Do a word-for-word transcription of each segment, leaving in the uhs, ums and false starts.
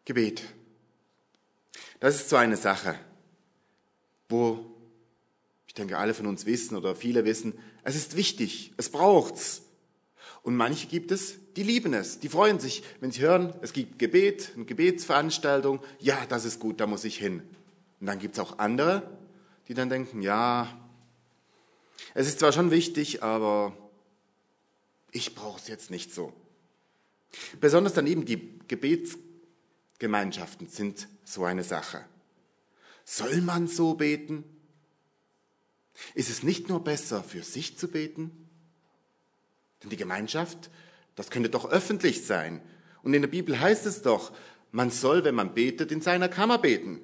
Gebet. Das ist so eine Sache, wo ich denke, alle von uns wissen oder viele wissen, es ist wichtig, es braucht's. Und manche gibt es, die lieben es, die freuen sich, wenn sie hören, es gibt Gebet, eine Gebetsveranstaltung, ja, das ist gut, da muss ich hin. Und dann gibt es auch andere, die dann denken, ja, es ist zwar schon wichtig, aber ich brauche es jetzt nicht so. Besonders daneben die Gebetsgemeinschaften sind so eine Sache. Soll man so beten? Ist es nicht nur besser, für sich zu beten? Denn die Gemeinschaft, das könnte doch öffentlich sein. Und in der Bibel heißt es doch, man soll, wenn man betet, in seiner Kammer beten.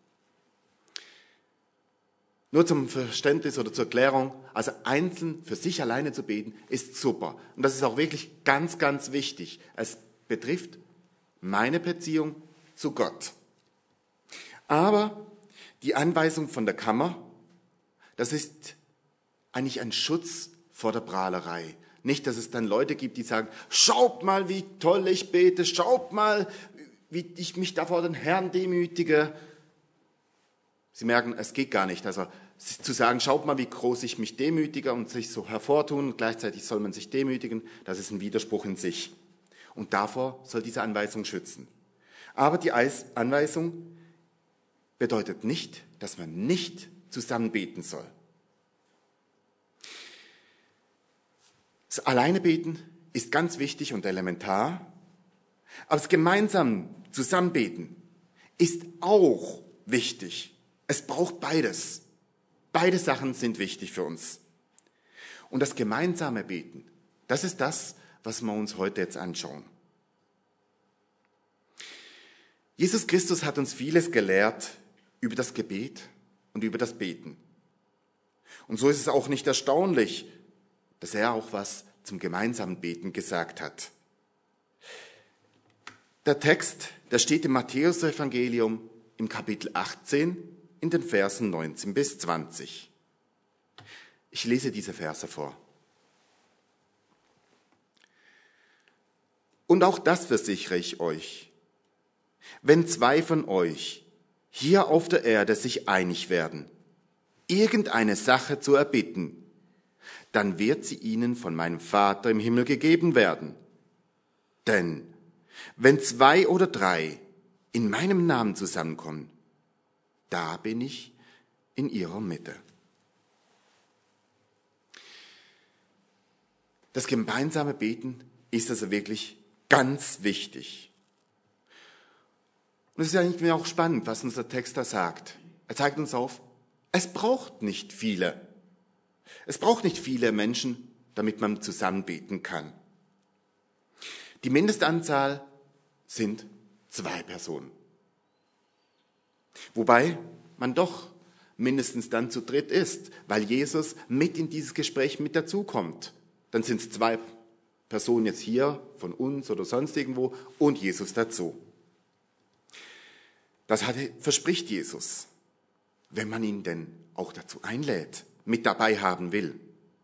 Nur zum Verständnis oder zur Erklärung, also einzeln für sich alleine zu beten, ist super. Und das ist auch wirklich ganz, ganz wichtig. Es betrifft meine Beziehung zu Gott. Aber die Anweisung von der Kammer, das ist eigentlich ein Schutz vor der Prahlerei. Nicht, dass es dann Leute gibt, die sagen, schaut mal, wie toll ich bete, schaut mal, wie ich mich da vor den Herrn demütige. Sie merken, es geht gar nicht. Also zu sagen, schaut mal, wie groß ich mich demütige und sich so hervortun, und gleichzeitig soll man sich demütigen, das ist ein Widerspruch in sich. Und davor soll diese Anweisung schützen. Aber die Anweisung bedeutet nicht, dass man nicht zusammen beten soll. Das Alleine beten ist ganz wichtig und elementar, aber das gemeinsam Zusammenbeten ist auch wichtig. Es braucht beides. Beide Sachen sind wichtig für uns. Und das gemeinsame Beten, das ist das, was wir uns heute jetzt anschauen. Jesus Christus hat uns vieles gelehrt über das Gebet und über das Beten. Und so ist es auch nicht erstaunlich, dass er auch was zum gemeinsamen Beten gesagt hat. Der Text, der steht im Matthäus-Evangelium im Kapitel achtzehn in den Versen neunzehn bis zwanzig. Ich lese diese Verse vor. Und auch das versichere ich euch. Wenn zwei von euch hier auf der Erde sich einig werden, irgendeine Sache zu erbitten, dann wird sie ihnen von meinem Vater im Himmel gegeben werden. Denn wenn zwei oder drei in meinem Namen zusammenkommen, da bin ich in ihrer Mitte. Das gemeinsame Beten ist also wirklich ganz wichtig. Und es ist eigentlich auch spannend, was unser Text da sagt. Er zeigt uns auf, es braucht nicht viele. Es braucht nicht viele Menschen, damit man zusammen beten kann. Die Mindestanzahl sind zwei Personen. Wobei man doch mindestens dann zu dritt ist, weil Jesus mit in dieses Gespräch mit dazukommt. Dann sind es zwei Personen jetzt hier, von uns oder sonst irgendwo, und Jesus dazu. Das hatte, verspricht Jesus, wenn man ihn denn auch dazu einlädt, mit dabei haben will.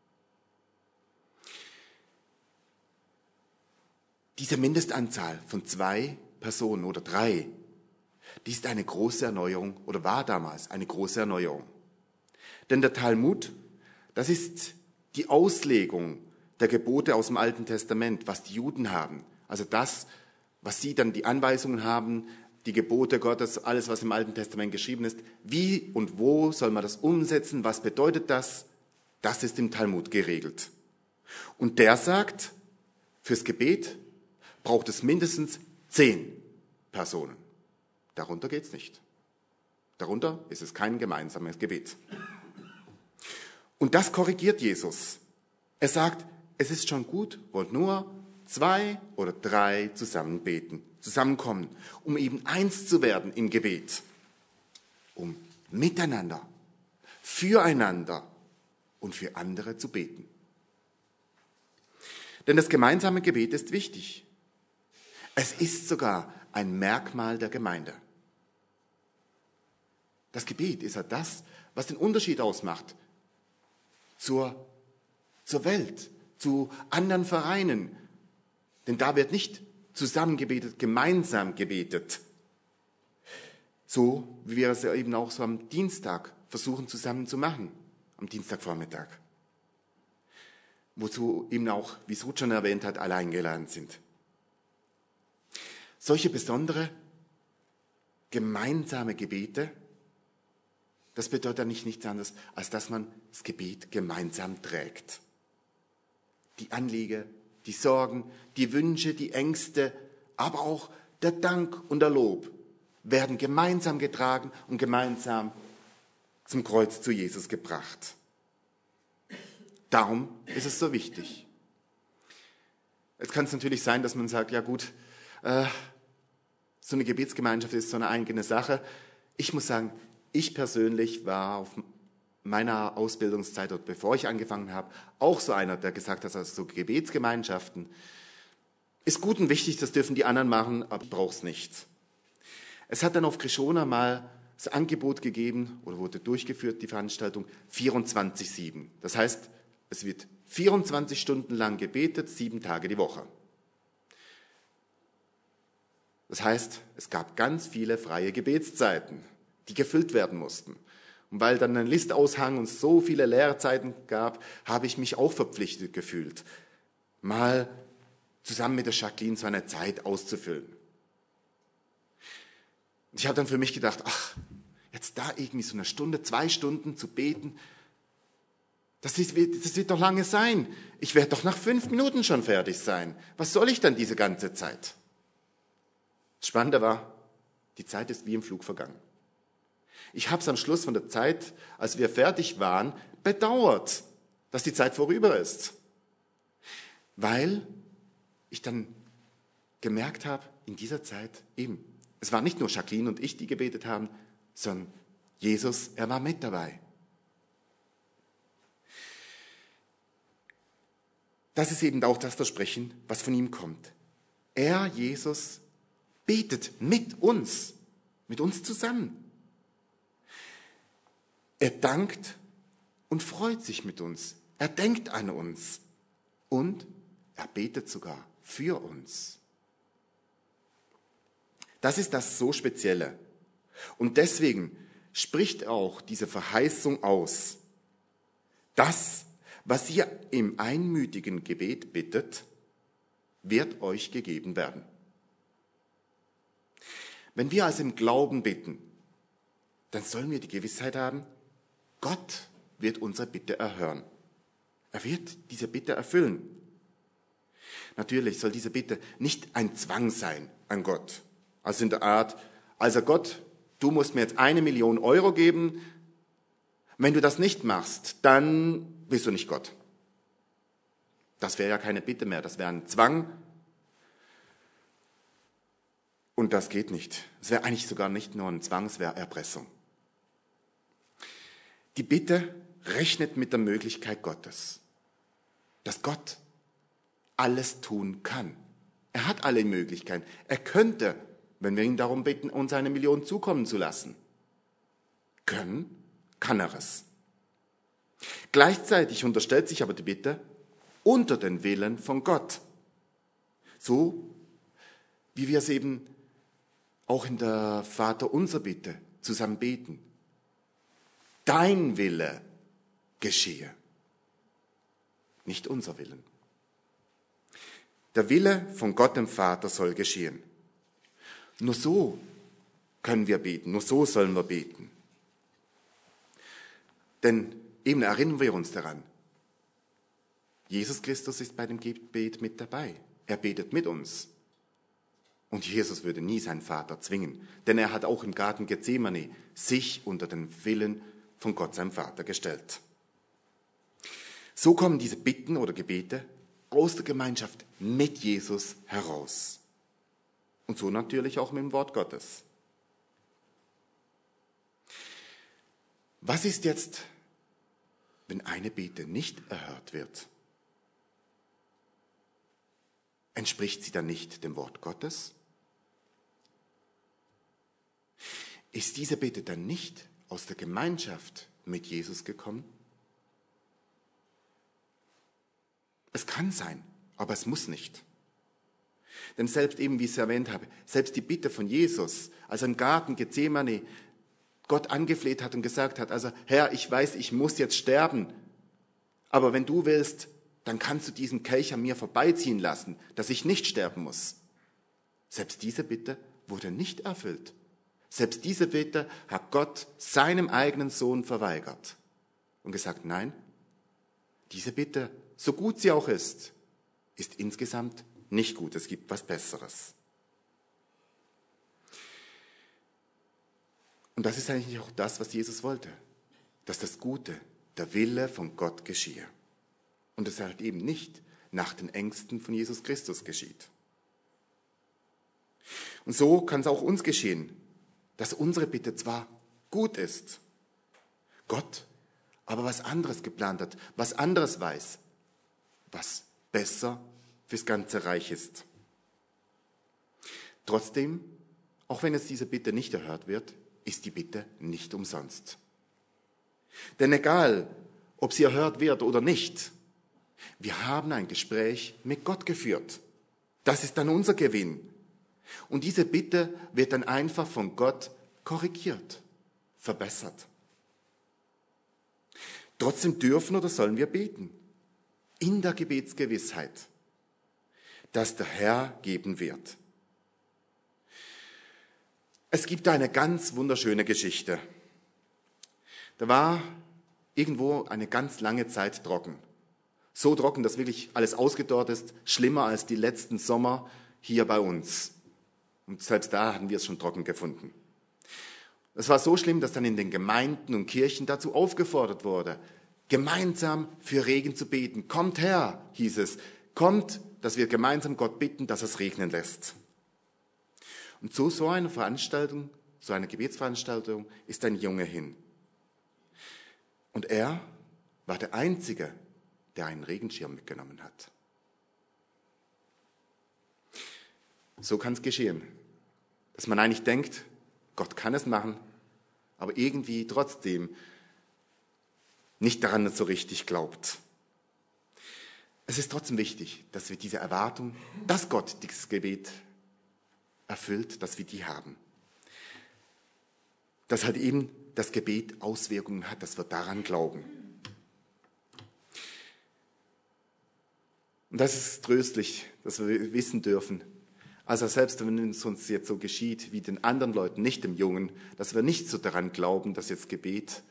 Diese Mindestanzahl von zwei Personen oder drei, die ist eine große Erneuerung oder war damals eine große Erneuerung. Denn der Talmud, das ist die Auslegung der Gebote aus dem Alten Testament, was die Juden haben. Also das, was sie dann die Anweisungen haben, die Gebote Gottes, alles, was im Alten Testament geschrieben ist. Wie und wo soll man das umsetzen? Was bedeutet das? Das ist im Talmud geregelt. Und der sagt, fürs Gebet braucht es mindestens zehn Personen. Darunter geht's nicht. Darunter ist es kein gemeinsames Gebet. Und das korrigiert Jesus. Er sagt, es ist schon gut, wo nur zwei oder drei zusammen beten, zusammenkommen, um eben eins zu werden im Gebet, um miteinander, füreinander und für andere zu beten. Denn das gemeinsame Gebet ist wichtig. Es ist sogar ein Merkmal der Gemeinde. Das Gebet ist ja das, was den Unterschied ausmacht zur, zur Welt, zu anderen Vereinen. Denn da wird nicht zusammen gebetet, gemeinsam gebetet. So wie wir es ja eben auch so am Dienstag versuchen zusammen zu machen, am Dienstagvormittag. Wozu eben auch, wie es Ruth schon erwähnt hat, alle eingeladen sind. Solche besondere gemeinsame Gebete, das bedeutet ja nicht nichts anderes, als dass man das Gebet gemeinsam trägt. Die Anliegen, die Sorgen, die Wünsche, die Ängste, aber auch der Dank und der Lob werden gemeinsam getragen und gemeinsam zum Kreuz zu Jesus gebracht. Darum ist es so wichtig. Jetzt kann es natürlich sein, dass man sagt, ja gut, äh, so eine Gebetsgemeinschaft ist so eine eigene Sache. Ich muss sagen, ich persönlich war auf meiner Ausbildungszeit, oder bevor ich angefangen habe, auch so einer, der gesagt hat, also so Gebetsgemeinschaften ist gut und wichtig, das dürfen die anderen machen, aber ich brauche es nicht. Es hat dann auf Krishona mal das Angebot gegeben, oder wurde durchgeführt, die Veranstaltung, vierundzwanzig sieben. Das heißt, es wird vierundzwanzig Stunden lang gebetet, sieben Tage die Woche. Das heißt, es gab ganz viele freie Gebetszeiten, die gefüllt werden mussten. Und weil dann ein Listaushang und so viele Lehrzeiten gab, habe ich mich auch verpflichtet gefühlt, mal zusammen mit der Jacqueline so eine Zeit auszufüllen. Und ich habe dann für mich gedacht, ach, jetzt da irgendwie so eine Stunde, zwei Stunden zu beten, das, ist, das wird doch lange sein. Ich werde doch nach fünf Minuten schon fertig sein. Was soll ich dann diese ganze Zeit? Das Spannende war, die Zeit ist wie im Flug vergangen. Ich habe es am Schluss von der Zeit, als wir fertig waren, bedauert, dass die Zeit vorüber ist. Weil ich dann gemerkt habe, in dieser Zeit eben, es war nicht nur Jacqueline und ich, die gebetet haben, sondern Jesus, er war mit dabei. Das ist eben auch das Versprechen, was von ihm kommt. Er, Jesus, betet mit uns, mit uns zusammen. Er dankt und freut sich mit uns. Er denkt an uns und er betet sogar für uns. Das ist das so Spezielle. Und deswegen spricht auch diese Verheißung aus. Das, was ihr im einmütigen Gebet bittet, wird euch gegeben werden. Wenn wir also im Glauben bitten, dann sollen wir die Gewissheit haben, Gott wird unsere Bitte erhören. Er wird diese Bitte erfüllen. Natürlich soll diese Bitte nicht ein Zwang sein an Gott. Also in der Art, also Gott, du musst mir jetzt eine Million Euro geben. Wenn du das nicht machst, dann bist du nicht Gott. Das wäre ja keine Bitte mehr, das wäre ein Zwang. Und das geht nicht. Es wäre eigentlich sogar nicht nur ein Zwang, es wäre Erpressung. Die Bitte rechnet mit der Möglichkeit Gottes, dass Gott alles tun kann. Er hat alle Möglichkeiten. Er könnte, wenn wir ihn darum bitten, uns eine Million zukommen zu lassen. Können, kann er es. Gleichzeitig unterstellt sich aber die Bitte unter den Willen von Gott. So wie wir es eben auch in der Vaterunser Bitte zusammen beten. Dein Wille geschehe, nicht unser Willen. Der Wille von Gott dem Vater soll geschehen. Nur so können wir beten, nur so sollen wir beten. Denn eben erinnern wir uns daran, Jesus Christus ist bei dem Gebet mit dabei. Er betet mit uns. Und Jesus würde nie seinen Vater zwingen, denn er hat auch im Garten Gethsemane sich unter den Willen von Gott, seinem Vater, gestellt. So kommen diese Bitten oder Gebete aus der Gemeinschaft mit Jesus heraus. Und so natürlich auch mit dem Wort Gottes. Was ist jetzt, wenn eine Bitte nicht erhört wird? Entspricht sie dann nicht dem Wort Gottes? Ist diese Bitte dann nicht aus der Gemeinschaft mit Jesus gekommen? Es kann sein, aber es muss nicht. Denn selbst eben, wie ich es erwähnt habe, selbst die Bitte von Jesus, als er im Garten Gethsemane Gott angefleht hat und gesagt hat, also Herr, ich weiß, ich muss jetzt sterben, aber wenn du willst, dann kannst du diesen Kelch an mir vorbeiziehen lassen, dass ich nicht sterben muss. Selbst diese Bitte wurde nicht erfüllt. Selbst diese Bitte hat Gott seinem eigenen Sohn verweigert und gesagt, nein, diese Bitte, so gut sie auch ist, ist insgesamt nicht gut. Es gibt was Besseres. Und das ist eigentlich auch das, was Jesus wollte, dass das Gute, der Wille von Gott geschehe. Und es halt eben nicht nach den Ängsten von Jesus Christus geschieht. Und so kann es auch uns geschehen, dass unsere Bitte zwar gut ist, Gott aber was anderes geplant hat, was anderes weiß, was besser fürs ganze Reich ist. Trotzdem, auch wenn es diese Bitte nicht erhört wird, ist die Bitte nicht umsonst. Denn egal, ob sie erhört wird oder nicht, wir haben ein Gespräch mit Gott geführt. Das ist dann unser Gewinn. Und diese Bitte wird dann einfach von Gott korrigiert, verbessert. Trotzdem dürfen oder sollen wir beten, in der Gebetsgewissheit, dass der Herr geben wird. Es gibt eine ganz wunderschöne Geschichte. Da war irgendwo eine ganz lange Zeit trocken. So trocken, dass wirklich alles ausgedörrt ist, schlimmer als die letzten Sommer hier bei uns. Und selbst da hatten wir es schon trocken gefunden. Es war so schlimm, dass dann in den Gemeinden und Kirchen dazu aufgefordert wurde, gemeinsam für Regen zu beten. Kommt her, hieß es. Kommt, dass wir gemeinsam Gott bitten, dass es regnen lässt. Und zu so einer Veranstaltung, so einer Gebetsveranstaltung, ist ein Junge hin. Und er war der Einzige, der einen Regenschirm mitgenommen hat. So kann es geschehen, dass man eigentlich denkt, Gott kann es machen, aber irgendwie trotzdem nicht daran so richtig glaubt. Es ist trotzdem wichtig, dass wir diese Erwartung, dass Gott dieses Gebet erfüllt, dass wir die haben. Dass halt eben das Gebet Auswirkungen hat, dass wir daran glauben. Und das ist tröstlich, dass wir wissen dürfen, also selbst wenn es uns jetzt so geschieht wie den anderen Leuten, nicht dem Jungen, dass wir nicht so daran glauben, dass jetzt Gebet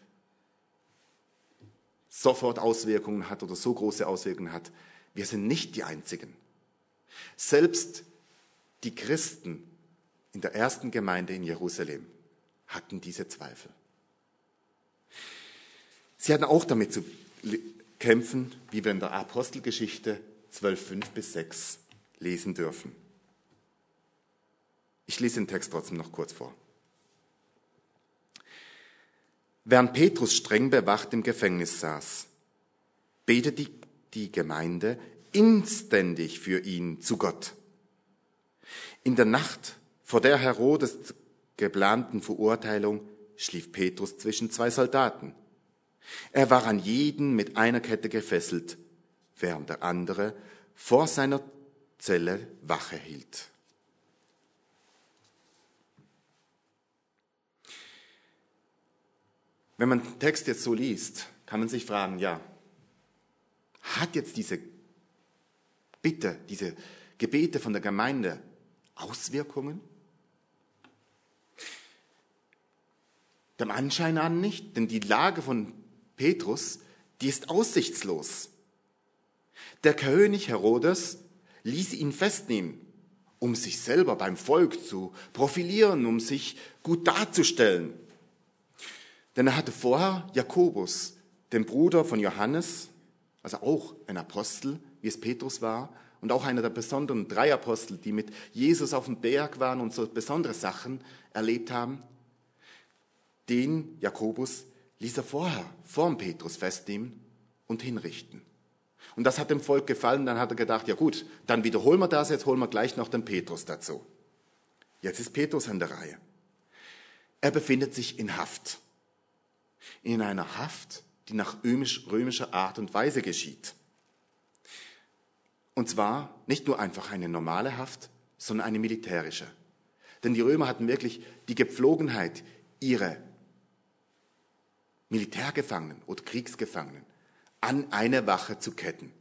sofort Auswirkungen hat oder so große Auswirkungen hat. Wir sind nicht die Einzigen. Selbst die Christen in der ersten Gemeinde in Jerusalem hatten diese Zweifel. Sie hatten auch damit zu kämpfen, wie wir in der Apostelgeschichte zwölf, fünf bis sechs lesen dürfen. Ich lese den Text trotzdem noch kurz vor. Während Petrus streng bewacht im Gefängnis saß, betete die, die Gemeinde inständig für ihn zu Gott. In der Nacht vor der Herodes geplanten Verurteilung schlief Petrus zwischen zwei Soldaten. Er war an jeden mit einer Kette gefesselt, während der andere vor seiner Zelle Wache hielt. Wenn man den Text jetzt so liest, kann man sich fragen, ja, hat jetzt diese Bitte, diese Gebete von der Gemeinde Auswirkungen? Dem Anschein an nicht, denn die Lage von Petrus, die ist aussichtslos. Der König Herodes ließ ihn festnehmen, um sich selber beim Volk zu profilieren, um sich gut darzustellen. Denn er hatte vorher Jakobus, den Bruder von Johannes, also auch ein Apostel, wie es Petrus war, und auch einer der besonderen drei Apostel, die mit Jesus auf dem Berg waren und so besondere Sachen erlebt haben. Den Jakobus ließ er vorher, vor dem Petrus festnehmen und hinrichten. Und das hat dem Volk gefallen, dann hat er gedacht, ja gut, dann wiederholen wir das, jetzt holen wir gleich noch den Petrus dazu. Jetzt ist Petrus an der Reihe. Er befindet sich in Haft. In einer Haft, die nach römischer Art und Weise geschieht. Und zwar nicht nur einfach eine normale Haft, sondern eine militärische. Denn die Römer hatten wirklich die Gepflogenheit, ihre Militärgefangenen oder Kriegsgefangenen an eine Wache zu ketten.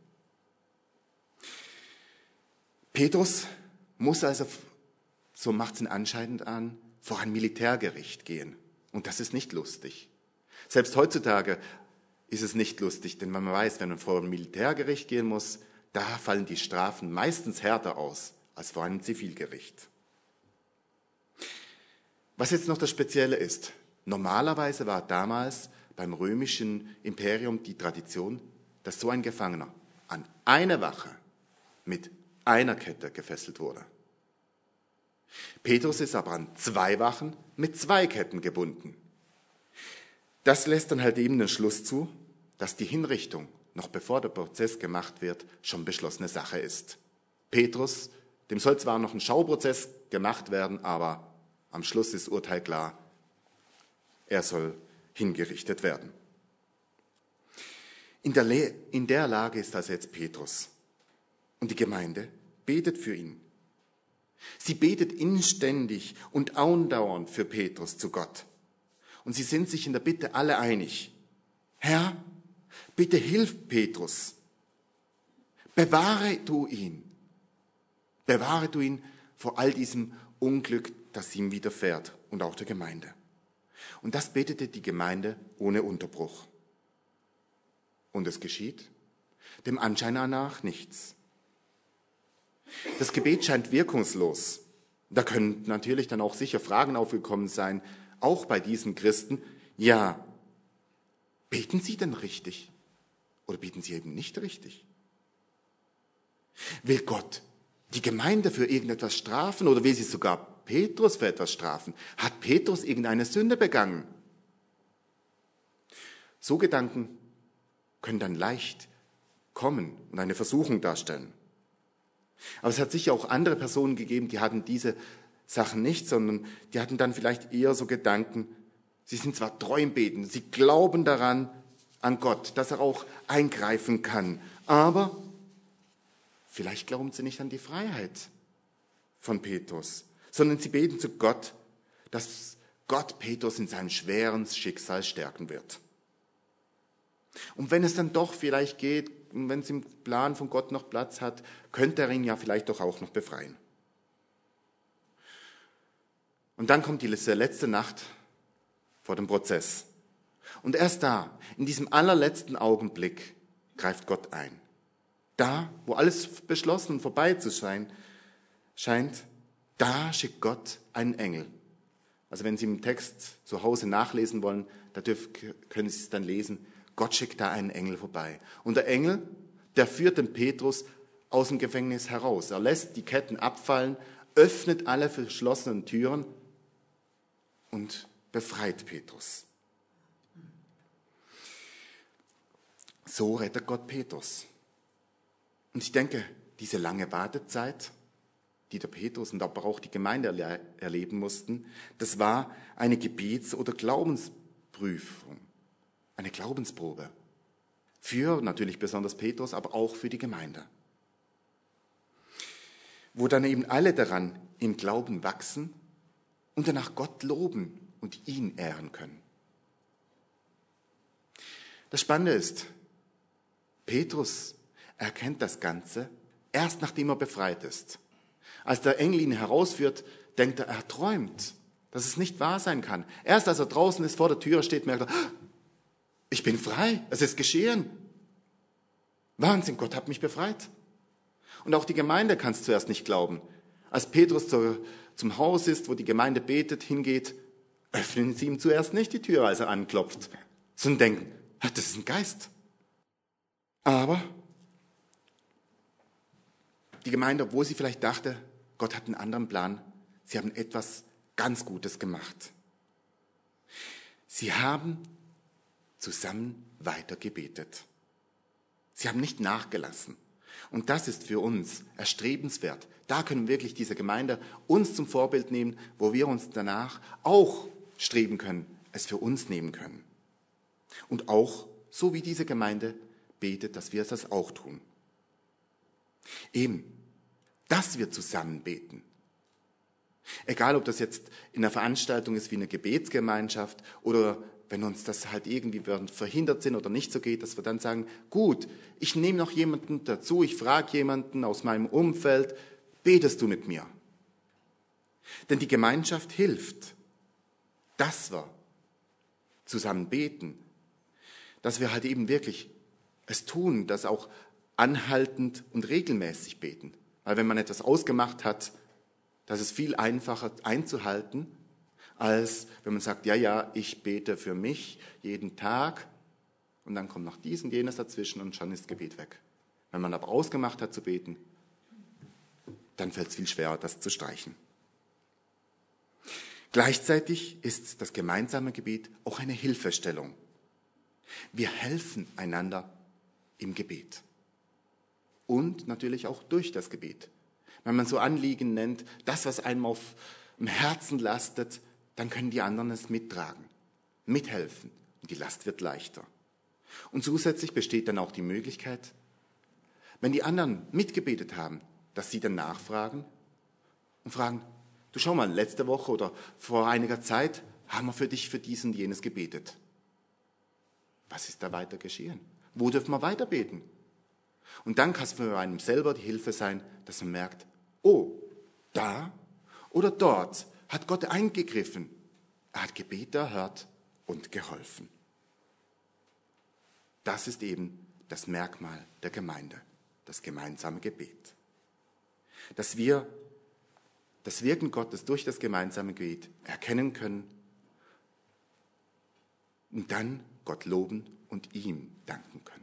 Petrus muss also, so macht es ihn anscheinend an, vor ein Militärgericht gehen. Und das ist nicht lustig. Selbst heutzutage ist es nicht lustig, denn man weiß, wenn man vor ein Militärgericht gehen muss, da fallen die Strafen meistens härter aus als vor einem Zivilgericht. Was jetzt noch das Spezielle ist, normalerweise war damals beim römischen Imperium die Tradition, dass so ein Gefangener an eine Wache mit einer Kette gefesselt wurde. Petrus ist aber an zwei Wachen mit zwei Ketten gebunden. Das lässt dann halt eben den Schluss zu, dass die Hinrichtung, noch bevor der Prozess gemacht wird, schon beschlossene Sache ist. Petrus, dem soll zwar noch ein Schauprozess gemacht werden, aber am Schluss ist Urteil klar, er soll hingerichtet werden. In der, Le- in der Lage ist also jetzt Petrus. Und die Gemeinde betet für ihn. Sie betet inständig und andauernd für Petrus zu Gott. Und sie sind sich in der Bitte alle einig. Herr, bitte hilf Petrus. Bewahre du ihn. Bewahre du ihn vor all diesem Unglück, das ihm widerfährt und auch der Gemeinde. Und das betete die Gemeinde ohne Unterbruch. Und es geschieht dem Anschein nach nichts. Das Gebet scheint wirkungslos. Da können natürlich dann auch sicher Fragen aufgekommen sein, auch bei diesen Christen. Ja, beten sie denn richtig? Oder beten sie eben nicht richtig? Will Gott die Gemeinde für irgendetwas strafen oder will sie sogar Petrus für etwas strafen? Hat Petrus irgendeine Sünde begangen? So Gedanken können dann leicht kommen und eine Versuchung darstellen. Aber es hat sicher auch andere Personen gegeben, die hatten diese Sachen nicht, sondern die hatten dann vielleicht eher so Gedanken, sie sind zwar treu im Beten, sie glauben daran, an Gott, dass er auch eingreifen kann, aber vielleicht glauben sie nicht an die Freiheit von Petrus, sondern sie beten zu Gott, dass Gott Petrus in seinem schweren Schicksal stärken wird. Und wenn es dann doch vielleicht geht, und wenn es im Plan von Gott noch Platz hat, könnte er ihn ja vielleicht doch auch noch befreien. Und dann kommt diese letzte Nacht vor dem Prozess. Und erst da, in diesem allerletzten Augenblick, greift Gott ein. Da, wo alles beschlossen und vorbei zu sein scheint, da schickt Gott einen Engel. Also wenn Sie im Text zu Hause nachlesen wollen, da dürfen, können Sie es dann lesen. Gott schickt da einen Engel vorbei. Und der Engel, der führt den Petrus aus dem Gefängnis heraus. Er lässt die Ketten abfallen, öffnet alle verschlossenen Türen und befreit Petrus. So rettet Gott Petrus. Und ich denke, diese lange Wartezeit, die der Petrus und aber auch die Gemeinde erle- erleben mussten, das war eine Gebets- oder Glaubensprüfung, eine Glaubensprobe. Für natürlich besonders Petrus, aber auch für die Gemeinde. Wo dann eben alle daran im Glauben wachsen und danach Gott loben und ihn ehren können. Das Spannende ist, Petrus erkennt das Ganze erst nachdem er befreit ist. Als der Engel ihn herausführt, denkt er, er träumt, dass es nicht wahr sein kann. Erst als er draußen ist, vor der Tür steht, merkt er, ich bin frei, es ist geschehen. Wahnsinn, Gott hat mich befreit. Und auch die Gemeinde kann es zuerst nicht glauben. Als Petrus zur, zum Haus ist, wo die Gemeinde betet, hingeht, öffnen sie ihm zuerst nicht die Tür, als er anklopft, sondern denken, das ist ein Geist. Aber die Gemeinde, obwohl sie vielleicht dachte, Gott hat einen anderen Plan, sie haben etwas ganz Gutes gemacht. Sie haben zusammen weiter gebetet. Sie haben nicht nachgelassen. Und das ist für uns erstrebenswert. Da können wirklich diese Gemeinde uns zum Vorbild nehmen, wo wir uns danach auch streben können, es für uns nehmen können. Und auch, so wie diese Gemeinde betet, dass wir das auch tun. Eben, dass wir zusammen beten. Egal, ob das jetzt in einer Veranstaltung ist wie eine Gebetsgemeinschaft oder wenn uns das halt irgendwie verhindert sind oder nicht so geht, dass wir dann sagen, gut, ich nehme noch jemanden dazu, ich frage jemanden aus meinem Umfeld, betest du mit mir? Denn die Gemeinschaft hilft, dass wir zusammen beten, dass wir halt eben wirklich es tun, das auch anhaltend und regelmäßig beten. Weil wenn man etwas ausgemacht hat, das ist viel einfacher einzuhalten, als wenn man sagt, ja, ja, ich bete für mich jeden Tag und dann kommt noch dies und jenes dazwischen und schon ist Gebet weg. Wenn man aber ausgemacht hat zu beten, dann fällt es viel schwerer, das zu streichen. Gleichzeitig ist das gemeinsame Gebet auch eine Hilfestellung. Wir helfen einander im Gebet und natürlich auch durch das Gebet. Wenn man so Anliegen nennt, das, was einem auf dem Herzen lastet, dann können die anderen es mittragen, mithelfen und die Last wird leichter. Und zusätzlich besteht dann auch die Möglichkeit, wenn die anderen mitgebetet haben, dass sie dann nachfragen und fragen, du schau mal, letzte Woche oder vor einiger Zeit haben wir für dich für dies und jenes gebetet. Was ist da weiter geschehen? Wo dürfen wir weiter beten? Und dann kann es für einem selber die Hilfe sein, dass man merkt, oh, da oder dort hat Gott eingegriffen. Er hat Gebet erhört und geholfen. Das ist eben das Merkmal der Gemeinde, das gemeinsame Gebet. Dass wir das Wirken Gottes durch das gemeinsame Gebet erkennen können und dann Gott loben und ihm danken können.